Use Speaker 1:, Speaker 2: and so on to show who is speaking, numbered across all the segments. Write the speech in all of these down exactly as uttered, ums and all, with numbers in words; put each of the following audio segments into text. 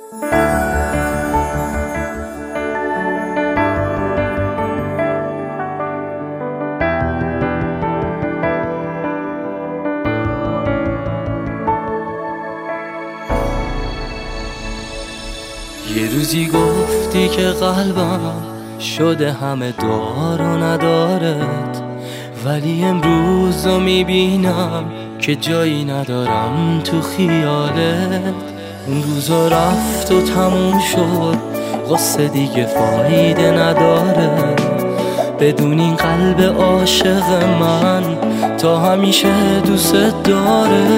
Speaker 1: یه روزی گفتی که قلبم شده همه دار و ندارد، ولی امروز رو میبینم که جایی ندارم تو خیالت. اون روزا رفت و تموم شد، قصه دیگه فایده نداره. بدون این قلب عاشق من تا همیشه دوست داره.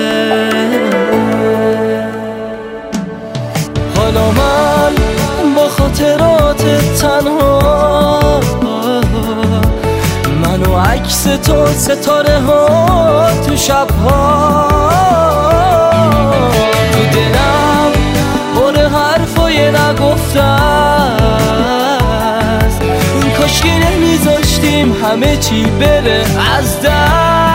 Speaker 1: حالا من با خاطرات تنها، من و عکس تو ستاره ها تو شبها، تو دلم پر حرفای نگفته است. این کاشکی نمیذاشتیم همه چی بره از دست.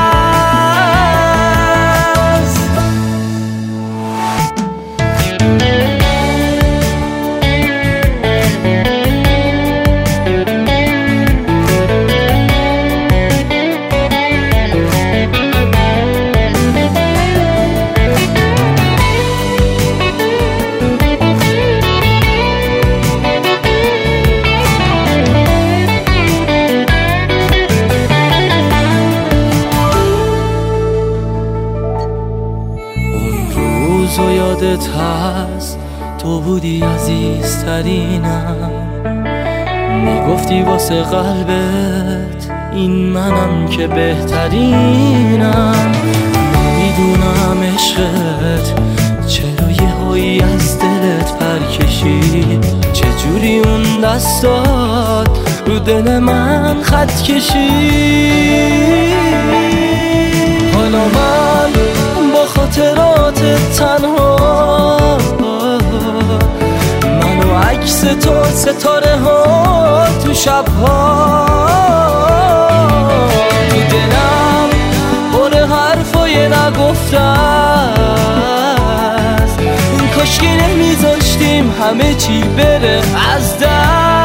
Speaker 1: و یادت هست تو بودی عزیزترینم، میگفتی واسه قلبت این منم که بهترینم. نمیدونم عشقت چرا یه هایی از دلت پر کشید، چجوری اون دستات رو دل من خط کشید. حالا من با خاطرات تنها، من و عکس تو ستاره ها تو شبها، تو دلم پر حرفای نگفته است. این کاشکی نمیذاشتیم همه چی بره از دست.